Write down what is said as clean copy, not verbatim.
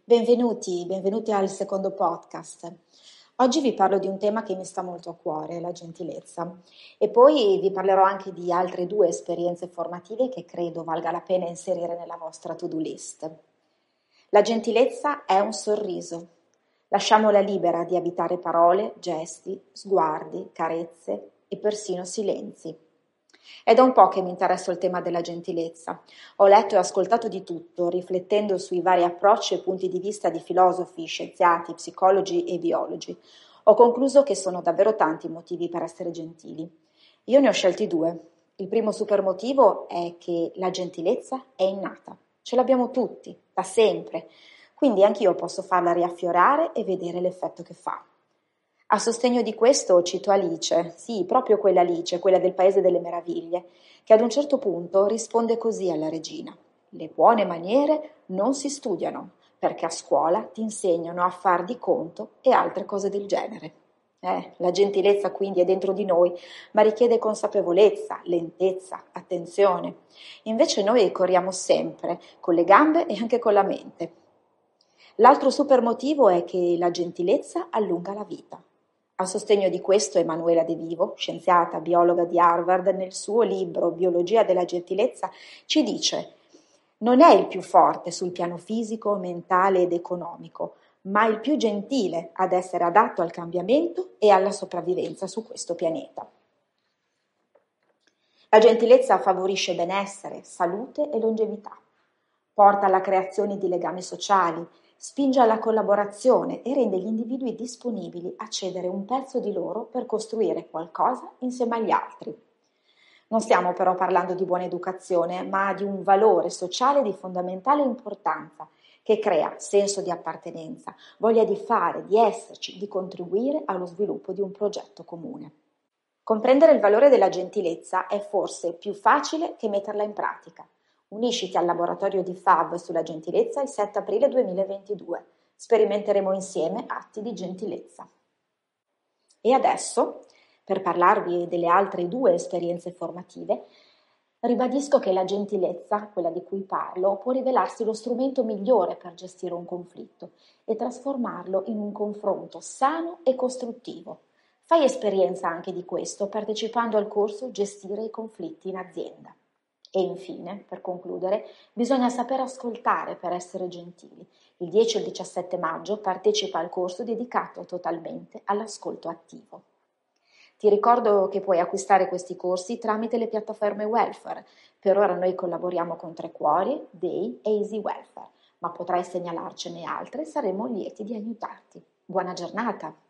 Benvenuti al secondo podcast. Oggi vi parlo di un tema che mi sta molto a cuore, la gentilezza, e poi vi parlerò anche di altre due esperienze formative che credo valga la pena inserire nella vostra to-do list. La gentilezza è un sorriso. Lasciamola libera di abitare parole, gesti, sguardi, carezze e persino silenzi. È da un po' che mi interesso il tema della gentilezza. Ho letto e ascoltato di tutto, riflettendo sui vari approcci e punti di vista di filosofi, scienziati, psicologi e biologi. Ho concluso che sono davvero tanti i motivi per essere gentili. Io ne ho scelti due. Il primo super motivo è che la gentilezza è innata. Ce l'abbiamo tutti, da sempre. Quindi anch'io posso farla riaffiorare e vedere l'effetto che fa. A sostegno di questo cito Alice, sì, proprio quella Alice, quella del Paese delle Meraviglie, che ad un certo punto risponde così alla regina: le buone maniere non si studiano, perché a scuola ti insegnano a far di conto e altre cose del genere. La gentilezza quindi è dentro di noi, ma richiede consapevolezza, lentezza, attenzione. Invece noi corriamo sempre, con le gambe e anche con la mente. L'altro super motivo è che la gentilezza allunga la vita. A sostegno di questo Emanuela De Vivo, scienziata biologa di Harvard, nel suo libro Biologia della gentilezza ci dice: non è il più forte sul piano fisico, mentale ed economico, ma il più gentile ad essere adatto al cambiamento e alla sopravvivenza su questo pianeta. La gentilezza favorisce benessere, salute e longevità. Porta alla creazione di legami sociali, spinge alla collaborazione e rende gli individui disponibili a cedere un pezzo di loro per costruire qualcosa insieme agli altri. Non stiamo però parlando di buona educazione, ma di un valore sociale di fondamentale importanza che crea senso di appartenenza, voglia di fare, di esserci, di contribuire allo sviluppo di un progetto comune. Comprendere il valore della gentilezza è forse più facile che metterla in pratica. Unisciti al laboratorio di FAV sulla gentilezza il 7 aprile 2022. Sperimenteremo insieme atti di gentilezza. E adesso, per parlarvi delle altre due esperienze formative, ribadisco che la gentilezza, quella di cui parlo, può rivelarsi lo strumento migliore per gestire un conflitto e trasformarlo in un confronto sano e costruttivo. Fai esperienza anche di questo partecipando al corso Gestire i conflitti in azienda. E infine, per concludere, bisogna saper ascoltare per essere gentili. Il 10 e il 17 maggio partecipa al corso dedicato totalmente all'ascolto attivo. Ti ricordo che puoi acquistare questi corsi tramite le piattaforme welfare. Per ora noi collaboriamo con Tre Cuori, Day e Easy Welfare, ma potrai segnalarcene altre e saremo lieti di aiutarti. Buona giornata!